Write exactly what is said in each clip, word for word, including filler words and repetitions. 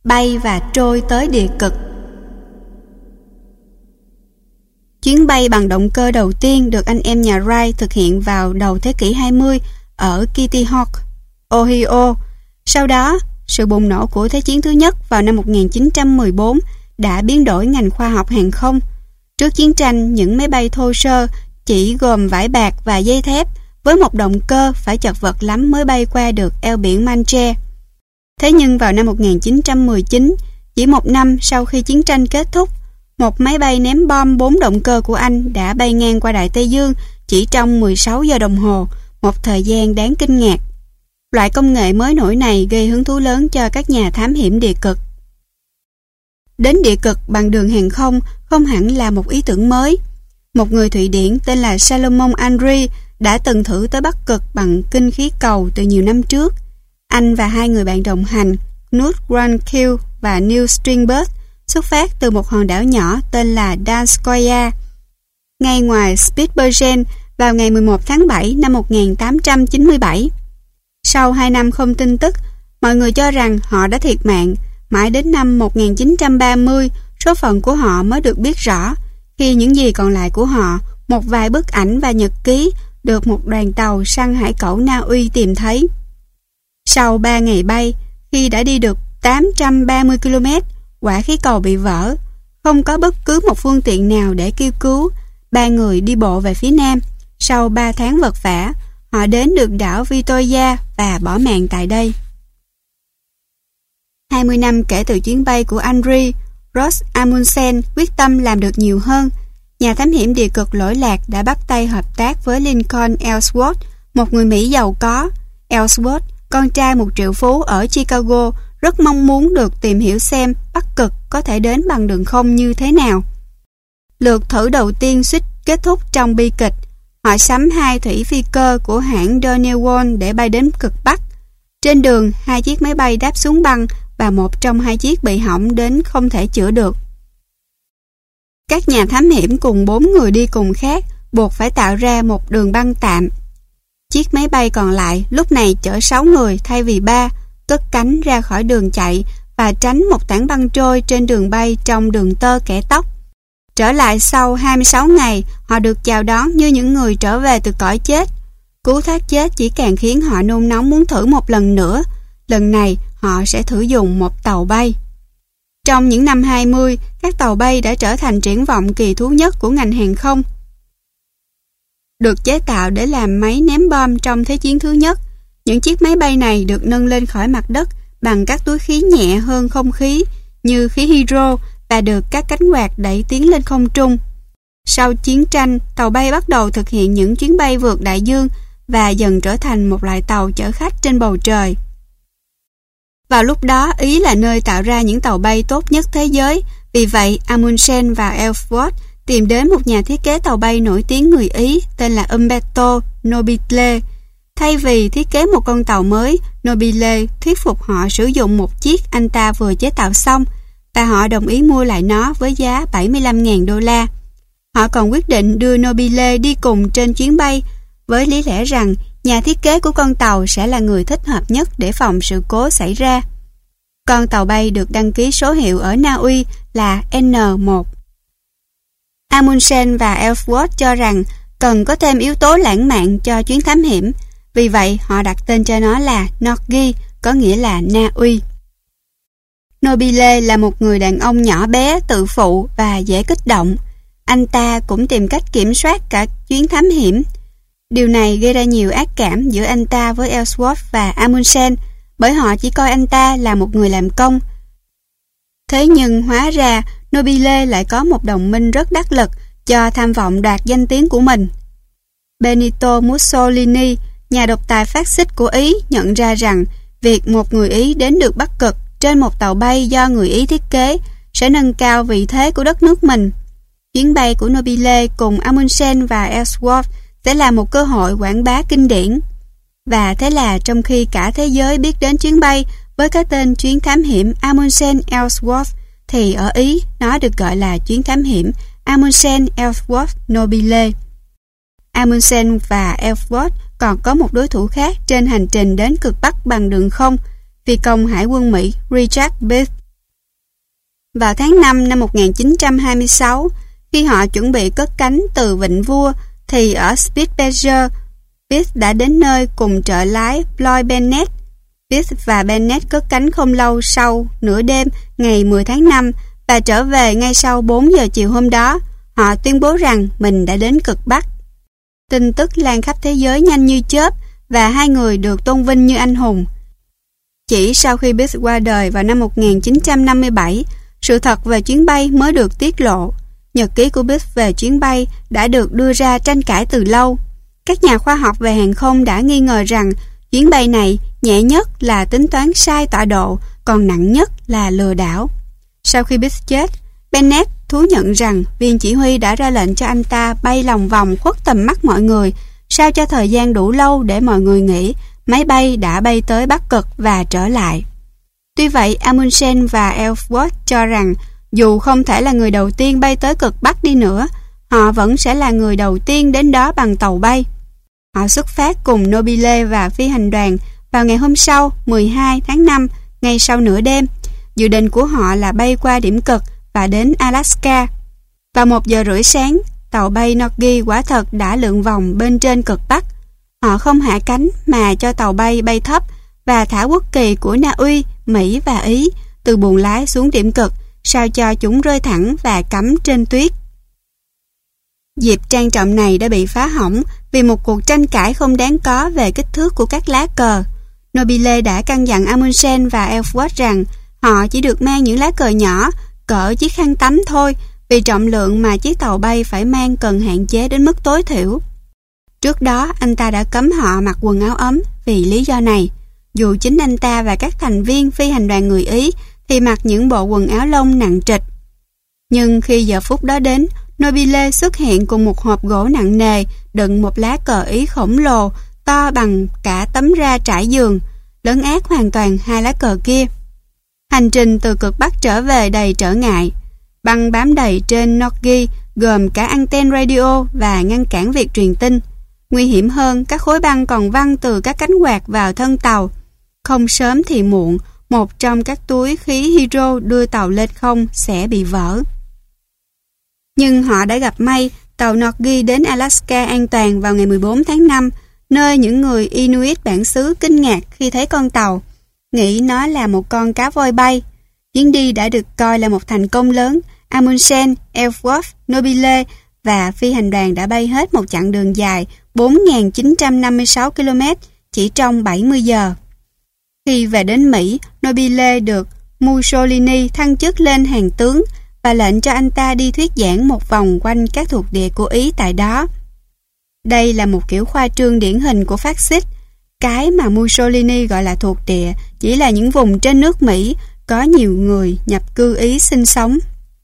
bay và trôi tới địa cực. Chuyến bay bằng động cơ đầu tiên được anh em nhà Wright thực hiện vào đầu thế kỷ hai mươi ở Kitty Hawk, Ohio. Sau đó, sự bùng nổ của Thế chiến thứ nhất vào năm một nghìn chín trăm mười bốn đã biến đổi ngành khoa học hàng không. Trước chiến tranh, những máy bay thô sơ chỉ gồm vải bạc và dây thép với một động cơ phải chật vật lắm mới bay qua được eo biển Manche. Thế nhưng vào năm một nghìn chín trăm mười chín, chỉ một năm sau khi chiến tranh kết thúc, một máy bay ném bom bốn động cơ của Anh đã bay ngang qua Đại Tây Dương chỉ trong mười sáu giờ đồng hồ, một thời gian đáng kinh ngạc. Loại công nghệ mới nổi này gây hứng thú lớn cho các nhà thám hiểm địa cực. Đến địa cực bằng đường hàng không không hẳn là một ý tưởng mới. Một người Thụy Điển tên là Salomon Aindry đã từng thử tới Bắc Cực bằng kinh khí cầu từ nhiều năm trước. Anh và hai người bạn đồng hành, Knut Rankill và Neil Stringberg, xuất phát từ một hòn đảo nhỏ tên là Danskoya, ngay ngoài Spitsbergen vào ngày mười một tháng bảy năm một nghìn tám trăm chín mươi bảy. Sau hai năm không tin tức, mọi người cho rằng họ đã thiệt mạng. Mãi đến năm một nghìn chín trăm ba mươi, số phận của họ mới được biết rõ, khi những gì còn lại của họ, một vài bức ảnh và nhật ký, được một đoàn tàu săn hải cẩu Na Uy tìm thấy. Sau ba ngày bay, khi đã đi được tám trăm ba mươi ki lô mét, quả khí cầu bị vỡ. Không có bất cứ một phương tiện nào để kêu cứu. Ba người đi bộ về phía nam. Sau ba tháng vật vã, họ đến được đảo Victoria và bỏ mạng tại đây. hai mươi năm kể từ chuyến bay của Aindry, Ross Amundsen quyết tâm làm được nhiều hơn. Nhà thám hiểm địa cực lỗi lạc đã bắt tay hợp tác với Lincoln Ellsworth, một người Mỹ giàu có. Ellsworth, con trai một triệu phú ở Chicago, rất mong muốn được tìm hiểu xem Bắc Cực có thể đến bằng đường không như thế nào. Lượt thử đầu tiên suýt kết thúc trong bi kịch. Họ sắm hai thủy phi cơ của hãng Donnewan để bay đến cực Bắc. Trên đường, hai chiếc máy bay đáp xuống băng và một trong hai chiếc bị hỏng đến không thể chữa được. Các nhà thám hiểm cùng bốn người đi cùng khác buộc phải tạo ra một đường băng tạm. Chiếc máy bay còn lại lúc này chở sáu người thay vì ba, cất cánh ra khỏi đường chạy và tránh một tảng băng trôi trên đường bay trong đường tơ kẻ tóc. Trở lại sau hai mươi sáu ngày, họ được chào đón như những người trở về từ cõi chết. Cú thoát chết chỉ càng khiến họ nôn nóng muốn thử một lần nữa. Lần này, họ sẽ thử dùng một tàu bay. Trong những năm hai mươi, các tàu bay đã trở thành triển vọng kỳ thú nhất của ngành hàng không. Được chế tạo để làm máy ném bom trong Thế chiến thứ nhất, những chiếc máy bay này được nâng lên khỏi mặt đất bằng các túi khí nhẹ hơn không khí như khí hydro và được các cánh quạt đẩy tiến lên không trung. Sau chiến tranh, tàu bay bắt đầu thực hiện những chuyến bay vượt đại dương và dần trở thành một loại tàu chở khách trên bầu trời. Vào lúc đó, Ý là nơi tạo ra những tàu bay tốt nhất thế giới. Vì vậy, Amundsen và Ellsworth tìm đến một nhà thiết kế tàu bay nổi tiếng người Ý tên là Umberto Nobile. Thay vì thiết kế một con tàu mới, Nobile thuyết phục họ sử dụng một chiếc anh ta vừa chế tạo xong và họ đồng ý mua lại nó với giá bảy mươi lăm nghìn đô la. Họ còn quyết định đưa Nobile đi cùng trên chuyến bay với lý lẽ rằng nhà thiết kế của con tàu sẽ là người thích hợp nhất để phòng sự cố xảy ra. Con tàu bay được đăng ký số hiệu ở Na Uy là N một. Amundsen và Ellsworth cho rằng cần có thêm yếu tố lãng mạn cho chuyến thám hiểm, vì vậy họ đặt tên cho nó là Norgi, có nghĩa là Na Uy. Nobile là một người đàn ông nhỏ bé, tự phụ và dễ kích động. Anh ta cũng tìm cách kiểm soát cả chuyến thám hiểm. Điều này gây ra nhiều ác cảm giữa anh ta với Ellsworth và Amundsen, bởi họ chỉ coi anh ta là một người làm công. Thế nhưng hóa ra Nobile lại có một đồng minh rất đắc lực cho tham vọng đoạt danh tiếng của mình. Benito Mussolini, nhà độc tài phát xít của Ý, nhận ra rằng việc một người Ý đến được Bắc Cực trên một tàu bay do người Ý thiết kế sẽ nâng cao vị thế của đất nước mình. Chuyến bay của Nobile cùng Amundsen và Ellsworth sẽ là một cơ hội quảng bá kinh điển. Và thế là trong khi cả thế giới biết đến chuyến bay với cái tên chuyến thám hiểm Amundsen-Ellsworth, thì ở Ý nó được gọi là chuyến thám hiểm Amundsen-Ellsworth-Nobile. Amundsen và Ellsworth còn có một đối thủ khác trên hành trình đến cực Bắc bằng đường không, phi công hải quân Mỹ Richard Beth. Vào tháng năm năm một nghìn chín trăm hai mươi sáu, khi họ chuẩn bị cất cánh từ Vịnh Vua, thì ở Spitsbergen, Pitt đã đến nơi cùng trợ lái Floyd Bennett. Pitt và Bennett cất cánh không lâu sau nửa đêm ngày mười tháng năm và trở về ngay sau bốn giờ chiều hôm đó. Họ tuyên bố rằng mình đã đến cực Bắc. Tin tức lan khắp thế giới nhanh như chớp và hai người được tôn vinh như anh hùng. Chỉ sau khi Pitt qua đời vào năm một nghìn chín trăm năm mươi bảy, sự thật về chuyến bay mới được tiết lộ. Nhật ký của Pitt về chuyến bay đã được đưa ra tranh cãi từ lâu. Các nhà khoa học về hàng không đã nghi ngờ rằng chuyến bay này nhẹ nhất là tính toán sai tọa độ, còn nặng nhất là lừa đảo. Sau khi Pitt chết, Bennett thú nhận rằng viên chỉ huy đã ra lệnh cho anh ta bay lòng vòng khuất tầm mắt mọi người, sao cho thời gian đủ lâu để mọi người nghĩ máy bay đã bay tới Bắc Cực và trở lại. Tuy vậy, Amundsen và Ellsworth cho rằng dù không thể là người đầu tiên bay tới cực Bắc đi nữa, họ vẫn sẽ là người đầu tiên đến đó bằng tàu bay. Họ xuất phát cùng Nobile và phi hành đoàn vào ngày hôm sau, mười hai tháng năm, ngay sau nửa đêm. Dự định của họ là bay qua điểm cực và đến Alaska. Vào một giờ rưỡi sáng, tàu bay Norgay quả thật đã lượn vòng bên trên cực Bắc. Họ không hạ cánh mà cho tàu bay bay thấp và thả quốc kỳ của Na Uy, Mỹ và Ý từ buồng lái xuống điểm cực, sao cho chúng rơi thẳng và cắm trên tuyết. Dịp trang trọng này đã bị phá hỏng vì một cuộc tranh cãi không đáng có về kích thước của các lá cờ. Nobile đã căn dặn Amundsen và Ellsworth rằng họ chỉ được mang những lá cờ nhỏ cỡ chiếc khăn tắm thôi, vì trọng lượng mà chiếc tàu bay phải mang cần hạn chế đến mức tối thiểu. Trước đó, anh ta đã cấm họ mặc quần áo ấm vì lý do này. Dù chính anh ta và các thành viên phi hành đoàn người Ý thì mặc những bộ quần áo lông nặng trịch. Nhưng khi giờ phút đó đến, Nobile xuất hiện cùng một hộp gỗ nặng nề đựng một lá cờ Ý khổng lồ to bằng cả tấm ra trải giường, lấn át hoàn toàn hai lá cờ kia. Hành trình từ cực Bắc trở về đầy trở ngại. Băng bám đầy trên Norgay gồm cả anten radio và ngăn cản việc truyền tin. Nguy hiểm hơn, các khối băng còn văng từ các cánh quạt vào thân tàu. Không sớm thì muộn, một trong các túi khí hydro đưa tàu lên không sẽ bị vỡ. Nhưng họ đã gặp may, tàu Norgay đến Alaska an toàn vào ngày mười bốn tháng năm, nơi những người Inuit bản xứ kinh ngạc khi thấy con tàu, nghĩ nó là một con cá voi bay. Chuyến đi đã được coi là một thành công lớn. Amundsen, Ellsworth, Nobile và phi hành đoàn đã bay hết một chặng đường dài bốn nghìn chín trăm năm mươi sáu ki lô mét chỉ trong bảy mươi giờ. Khi về đến Mỹ, Nobile được Mussolini thăng chức lên hàng tướng và lệnh cho anh ta đi thuyết giảng một vòng quanh các thuộc địa của Ý tại đó. Đây là một kiểu khoa trương điển hình của phát xít. Cái mà Mussolini gọi là thuộc địa chỉ là những vùng trên nước Mỹ có nhiều người nhập cư Ý sinh sống.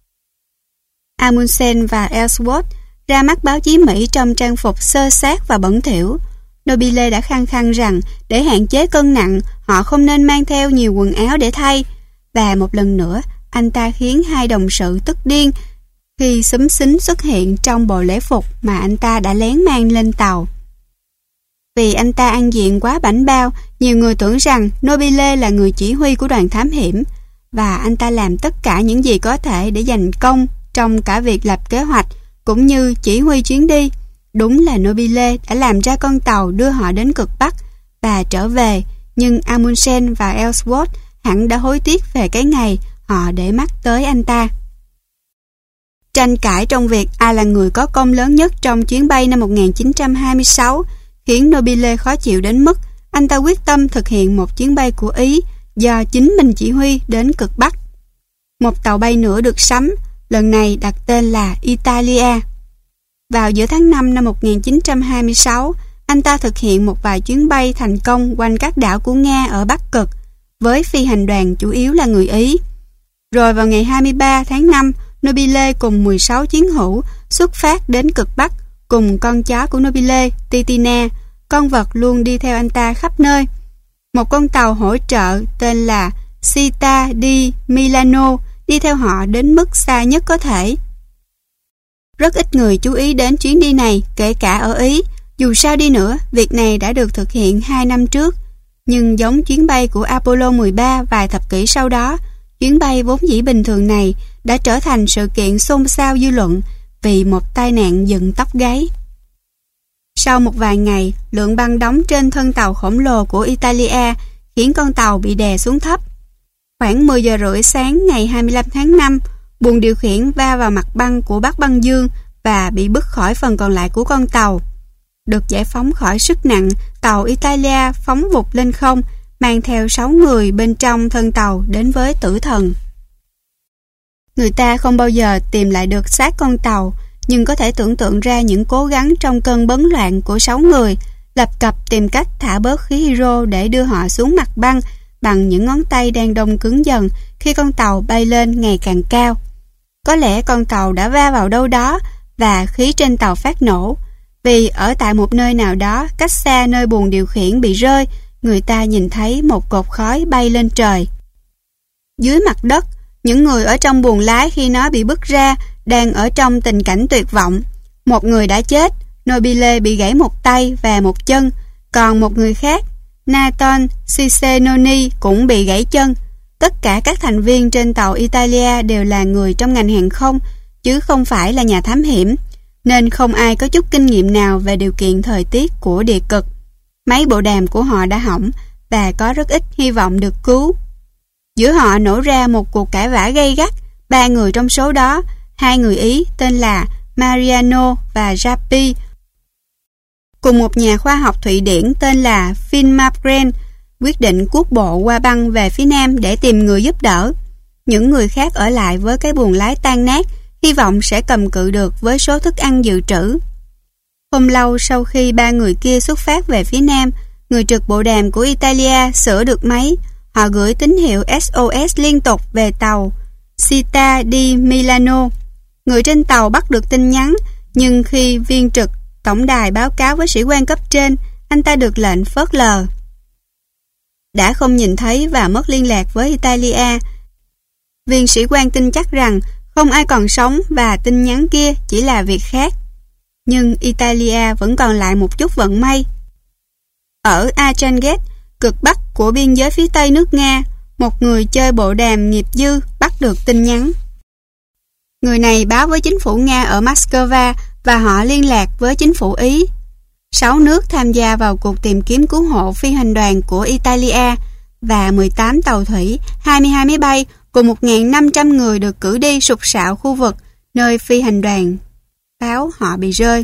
Amundsen và Ellsworth ra mắt báo chí Mỹ trong trang phục xơ xác và bẩn thỉu. Nobile đã khăng khăng rằng để hạn chế cân nặng, họ không nên mang theo nhiều quần áo để thay. Và một lần nữa, anh ta khiến hai đồng sự tức điên khi xúm xính xuất hiện trong bộ lễ phục mà anh ta đã lén mang lên tàu. Vì anh ta ăn diện quá bảnh bao, nhiều người tưởng rằng Nobile là người chỉ huy của đoàn thám hiểm, và anh ta làm tất cả những gì có thể để giành công trong cả việc lập kế hoạch cũng như chỉ huy chuyến đi. Đúng là Nobile đã làm ra con tàu đưa họ đến cực Bắc và trở về, nhưng Amundsen và Ellsworth hẳn đã hối tiếc về cái ngày họ để mắt tới anh ta. Tranh cãi trong việc ai là người có công lớn nhất trong chuyến bay năm một nghìn chín trăm hai mươi sáu khiến Nobile khó chịu đến mức anh ta quyết tâm thực hiện một chuyến bay của Ý do chính mình chỉ huy đến cực Bắc. Một tàu bay nữa được sắm, lần này đặt tên là Italia. Vào giữa tháng năm năm một nghìn chín trăm hai mươi sáu, anh ta thực hiện một vài chuyến bay thành công quanh các đảo của Nga ở Bắc Cực, với phi hành đoàn chủ yếu là người Ý. Rồi vào ngày hai mươi ba tháng năm, Nobile cùng mười sáu chiến hữu xuất phát đến cực Bắc cùng con chó của Nobile, Titina, con vật luôn đi theo anh ta khắp nơi. Một con tàu hỗ trợ tên là Città di Milano đi theo họ đến mức xa nhất có thể. Rất ít người chú ý đến chuyến đi này, kể cả ở Ý. Dù sao đi nữa, việc này đã được thực hiện hai năm trước. Nhưng giống chuyến bay của Apollo mười ba vài thập kỷ sau đó, chuyến bay vốn dĩ bình thường này đã trở thành sự kiện xôn xao dư luận vì một tai nạn dựng tóc gáy. Sau một vài ngày, lượng băng đóng trên thân tàu khổng lồ của Italia khiến con tàu bị đè xuống thấp. Khoảng mười giờ rưỡi sáng ngày hai mươi lăm tháng năm, buồng điều khiển va vào mặt băng của Bắc Băng Dương và bị bứt khỏi phần còn lại của con tàu. Được giải phóng khỏi sức nặng, tàu Italia phóng vụt lên không, mang theo sáu người bên trong thân tàu đến với tử thần. Người ta không bao giờ tìm lại được xác con tàu, nhưng có thể tưởng tượng ra những cố gắng trong cơn bấn loạn của sáu người, lập cập tìm cách thả bớt khí hydro để đưa họ xuống mặt băng bằng những ngón tay đang đông cứng dần khi con tàu bay lên ngày càng cao. Có lẽ con tàu đã va vào đâu đó và khí trên tàu phát nổ, vì ở tại một nơi nào đó cách xa nơi buồng điều khiển bị rơi, người ta nhìn thấy một cột khói bay lên trời. Dưới mặt đất, những người ở trong buồng lái khi nó bị bứt ra đang ở trong tình cảnh tuyệt vọng. Một người đã chết, Nobile bị gãy một tay và một chân, còn một người khác, Nathan Cicenoni, cũng bị gãy chân. Tất cả các thành viên trên tàu Italia đều là người trong ngành hàng không, chứ không phải là nhà thám hiểm, nên không ai có chút kinh nghiệm nào về điều kiện thời tiết của địa cực. Máy bộ đàm của họ đã hỏng và có rất ít hy vọng được cứu. Giữa họ nổ ra một cuộc cãi vã gay gắt. Ba người trong số đó, hai người Ý tên là Mariano và Rappi, cùng một nhà khoa học Thụy Điển tên là Finn Margren, quyết định cuốc bộ qua băng về phía nam để tìm người giúp đỡ. Những người khác ở lại với cái buồng lái tan nát, hy vọng sẽ cầm cự được với số thức ăn dự trữ. Không lâu sau khi ba người kia xuất phát về phía nam, người trực bộ đàm của Italia sửa được máy. Họ gửi tín hiệu ét o ét liên tục về tàu Città di Milano. Người trên tàu bắt được tin nhắn, nhưng khi viên trực tổng đài báo cáo với sĩ quan cấp trên, anh ta được lệnh phớt lờ. Đã không nhìn thấy và mất liên lạc với Italia. Viên sĩ quan tin chắc rằng không ai còn sống và tin nhắn kia chỉ là việc khác. Nhưng Italia vẫn còn lại một chút vận may. Ở Archanget, cực bắc của biên giới phía tây nước Nga, một người chơi bộ đàm nghiệp dư bắt được tin nhắn. Người này báo với chính phủ Nga ở Moscow và họ liên lạc với chính phủ Ý. Sáu nước tham gia vào cuộc tìm kiếm cứu hộ phi hành đoàn của Italia và mười tám tàu thủy, hai mươi hai máy bay cùng một nghìn năm trăm người được cử đi sục sạo khu vực nơi phi hành đoàn báo họ bị rơi.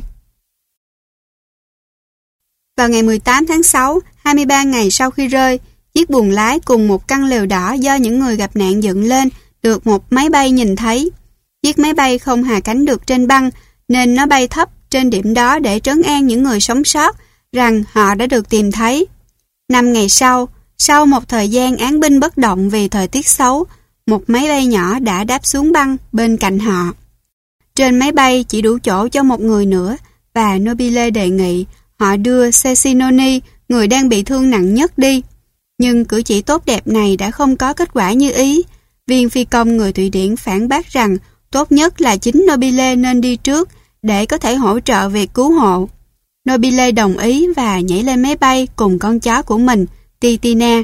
Vào ngày mười tám tháng sáu, hai mươi ba ngày sau khi rơi, chiếc buồng lái cùng một căn lều đỏ do những người gặp nạn dựng lên được một máy bay nhìn thấy. Chiếc máy bay không hạ cánh được trên băng, nên nó bay thấp trên điểm đó để trấn an những người sống sót rằng họ đã được tìm thấy. Năm ngày sau, sau một thời gian án binh bất động vì thời tiết xấu, một máy bay nhỏ đã đáp xuống băng bên cạnh họ. Trên máy bay chỉ đủ chỗ cho một người nữa và Nobile đề nghị họ đưa Cecinoni, người đang bị thương nặng nhất, đi. Nhưng cử chỉ tốt đẹp này đã không có kết quả như ý. Viên phi công người Thụy Điển phản bác rằng tốt nhất là chính Nobile nên đi trước để có thể hỗ trợ việc cứu hộ. Nobile đồng ý và nhảy lên máy bay cùng con chó của mình, Titina.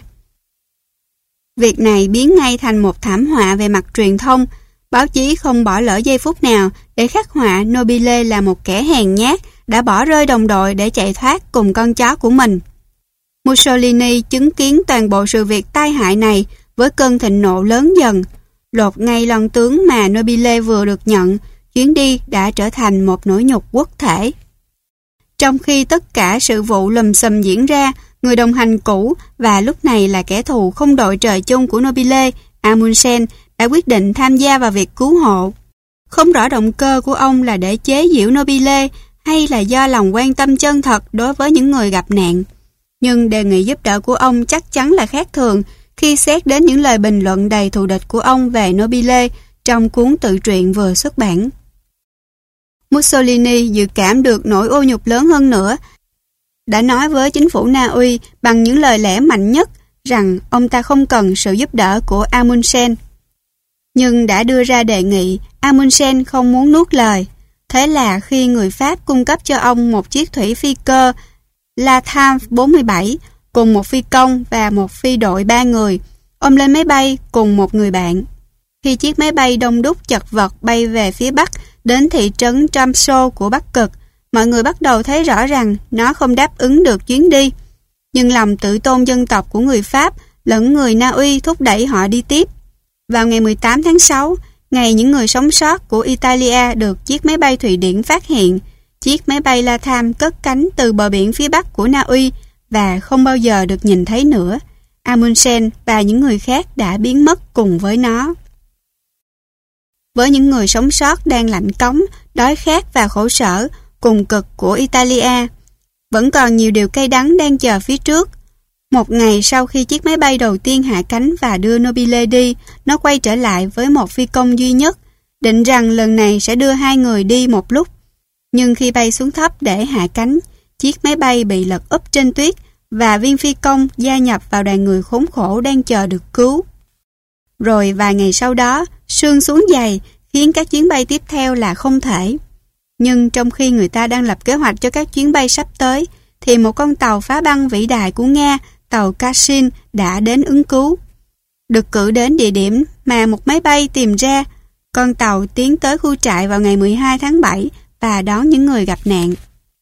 Việc này biến ngay thành một thảm họa về mặt truyền thông. Báo chí không bỏ lỡ giây phút nào để khắc họa Nobile là một kẻ hèn nhát đã bỏ rơi đồng đội để chạy thoát cùng con chó của mình. Mussolini chứng kiến toàn bộ sự việc tai hại này với cơn thịnh nộ lớn dần. Lột ngay lon tướng mà Nobile vừa được nhận, chuyến đi đã trở thành một nỗi nhục quốc thể. Trong khi tất cả sự vụ lùm xùm diễn ra, người đồng hành cũ và lúc này là kẻ thù không đội trời chung của Nobile, Amundsen, đã quyết định tham gia vào việc cứu hộ. Không rõ động cơ của ông là để chế giễu Nobile hay là do lòng quan tâm chân thật đối với những người gặp nạn. Nhưng đề nghị giúp đỡ của ông chắc chắn là khác thường khi xét đến những lời bình luận đầy thù địch của ông về Nobile trong cuốn tự truyện vừa xuất bản. Mussolini dự cảm được nỗi ô nhục lớn hơn nữa, đã nói với chính phủ Na Uy bằng những lời lẽ mạnh nhất rằng ông ta không cần sự giúp đỡ của Amundsen. Nhưng đã đưa ra đề nghị, Amundsen không muốn nuốt lời. Thế là khi người Pháp cung cấp cho ông một chiếc thủy phi cơ Latam bốn mươi bảy cùng một phi công và một phi đội ba người, Ông lên máy bay cùng một người bạn. Khi chiếc máy bay đông đúc chật vật bay về phía Bắc đến thị trấn Tromsø của Bắc Cực, mọi người bắt đầu thấy rõ rằng nó không đáp ứng được chuyến đi. Nhưng lòng tự tôn dân tộc của người Pháp lẫn người Na Uy thúc đẩy họ đi tiếp. Vào ngày mười tám tháng sáu, ngày những người sống sót của Italia được chiếc máy bay Thụy Điển phát hiện, chiếc máy bay Latham cất cánh từ bờ biển phía Bắc của Na Uy và không bao giờ được nhìn thấy nữa. Amundsen và những người khác đã biến mất cùng với nó. Với những người sống sót đang lạnh cống, đói khát và khổ sở cùng cực của Italia, vẫn còn nhiều điều cay đắng đang chờ phía trước. Một ngày sau khi chiếc máy bay đầu tiên hạ cánh và đưa Nobile đi, nó quay trở lại với một phi công duy nhất, định rằng lần này sẽ đưa hai người đi một lúc. Nhưng khi bay xuống thấp để hạ cánh, chiếc máy bay bị lật úp trên tuyết và viên phi công gia nhập vào đoàn người khốn khổ đang chờ được cứu. Rồi vài ngày sau đó, sương xuống dày khiến các chuyến bay tiếp theo là không thể. Nhưng trong khi người ta đang lập kế hoạch cho các chuyến bay sắp tới, thì một con tàu phá băng vĩ đại của Nga, tàu Kashin, đã đến ứng cứu. Được cử đến địa điểm mà một máy bay tìm ra, con tàu tiến tới khu trại vào ngày mười hai tháng bảy và đón những người gặp nạn.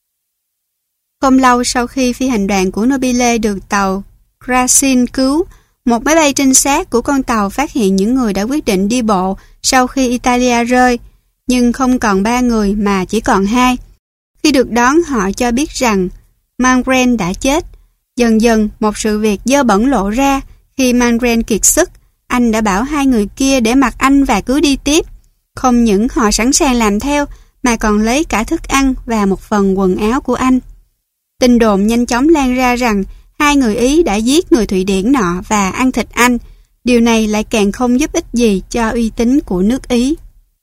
Không lâu sau khi phi hành đoàn của Nobile được tàu Kashin cứu, một máy bay trinh sát của con tàu phát hiện những người đã quyết định đi bộ sau khi Italia rơi, nhưng không còn ba người mà chỉ còn hai. Khi được đón, họ cho biết rằng Malmgren đã chết. Dần dần một sự việc dơ bẩn lộ ra. Khi Malmgren kiệt sức, anh đã bảo hai người kia để mặc anh và cứ đi tiếp. Không những họ sẵn sàng làm theo, mà còn lấy cả thức ăn và một phần quần áo của anh. Tin đồn nhanh chóng lan ra rằng hai người Ý đã giết người Thụy Điển nọ và ăn thịt anh. Điều này lại càng không giúp ích gì cho uy tín của nước Ý.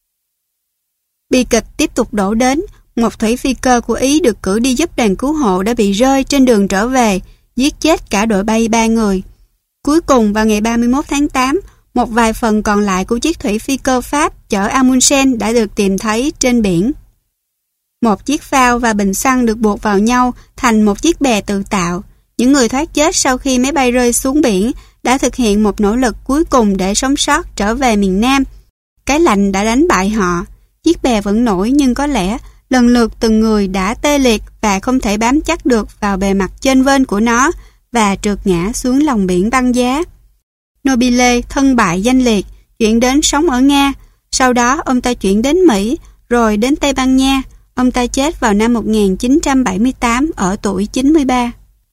Bi kịch tiếp tục đổ đến. Một thủy phi cơ của Ý được cử đi giúp đoàn cứu hộ đã bị rơi trên đường trở về, giết chết cả đội bay ba người. Cuối cùng vào ngày ba mươi mốt tháng tám, một vài phần còn lại của chiếc thủy phi cơ Pháp chở Amundsen đã được tìm thấy trên biển. Một chiếc phao và bình xăng được buộc vào nhau thành một chiếc bè tự tạo. Những người thoát chết sau khi máy bay rơi xuống biển đã thực hiện một nỗ lực cuối cùng để sống sót trở về miền Nam. Cái lạnh đã đánh bại họ. Chiếc bè vẫn nổi nhưng có lẽ lần lượt từng người đã tê liệt và không thể bám chắc được vào bề mặt chênh vênh của nó và trượt ngã xuống lòng biển băng giá. Nobile thân bại danh liệt, chuyển đến sống ở Nga. Sau đó ông ta chuyển đến Mỹ, rồi đến Tây Ban Nha. Ông ta chết vào năm một nghìn chín trăm bảy mươi tám ở tuổi chín mươi ba.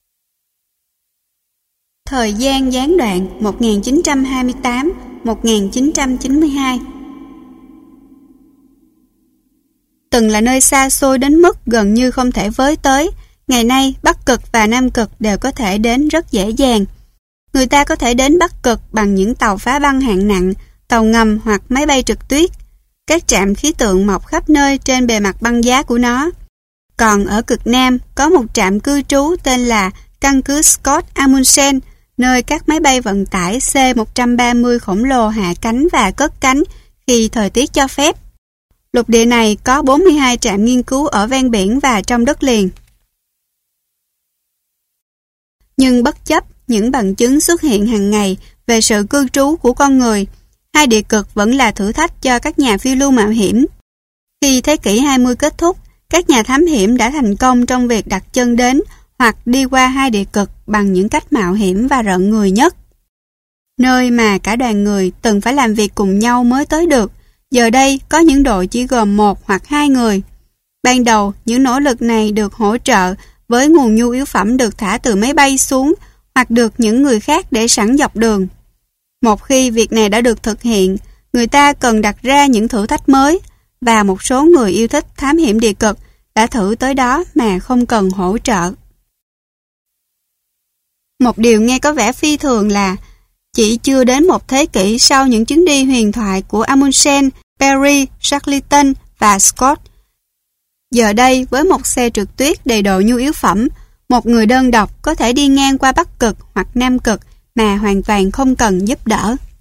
Thời gian gián đoạn một nghìn chín trăm hai mươi tám đến một nghìn chín trăm chín mươi hai. Từng là nơi xa xôi đến mức gần như không thể với tới, ngày nay Bắc Cực và Nam Cực đều có thể đến rất dễ dàng. Người ta có thể đến Bắc Cực bằng những tàu phá băng hạng nặng, tàu ngầm hoặc máy bay trượt tuyết. Các trạm khí tượng mọc khắp nơi trên bề mặt băng giá của nó. Còn ở cực Nam có một trạm cư trú tên là căn cứ Scott Amundsen, nơi các máy bay vận tải C một trăm ba mươi khổng lồ hạ cánh và cất cánh khi thời tiết cho phép. Lục địa này có bốn mươi hai trạm nghiên cứu ở ven biển và trong đất liền. Nhưng bất chấp những bằng chứng xuất hiện hàng ngày về sự cư trú của con người, hai địa cực vẫn là thử thách cho các nhà phiêu lưu mạo hiểm. Khi thế kỷ hai mươi kết thúc, các nhà thám hiểm đã thành công trong việc đặt chân đến hoặc đi qua hai địa cực bằng những cách mạo hiểm và rợn người nhất. Nơi mà cả đoàn người từng phải làm việc cùng nhau mới tới được, giờ đây có những đội chỉ gồm một hoặc hai người. Ban đầu, những nỗ lực này được hỗ trợ với nguồn nhu yếu phẩm được thả từ máy bay xuống hoặc được những người khác để sẵn dọc đường. Một khi việc này đã được thực hiện, người ta cần đặt ra những thử thách mới và một số người yêu thích thám hiểm địa cực đã thử tới đó mà không cần hỗ trợ. Một điều nghe có vẻ phi thường là chỉ chưa đến một thế kỷ sau những chuyến đi huyền thoại của Amundsen, Peary, Shackleton và Scott. Giờ đây, với một xe trượt tuyết đầy độ nhu yếu phẩm, một người đơn độc có thể đi ngang qua Bắc Cực hoặc Nam Cực mà hoàn toàn không cần giúp đỡ.